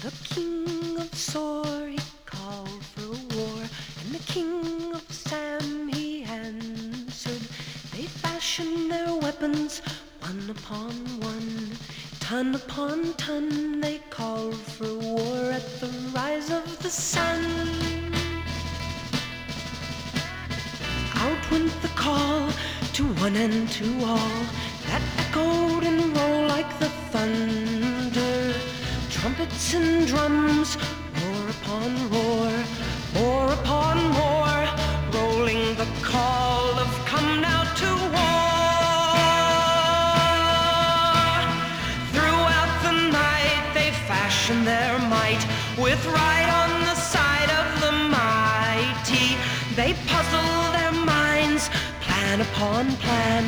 The king of Sor, he called for war, and the king of Sam, he answered. They fashioned their weapons one upon one, ton upon ton. They called for war at the rise of the sun. Out went the call to one and to all, that echoed and rolled like the thunder. Trumpets and drums, roar upon roar, roar upon roar, rolling the call of come now to war. Throughout the night they fashioned their might, with right on the side of the mighty. They puzzle their minds, plan upon plan,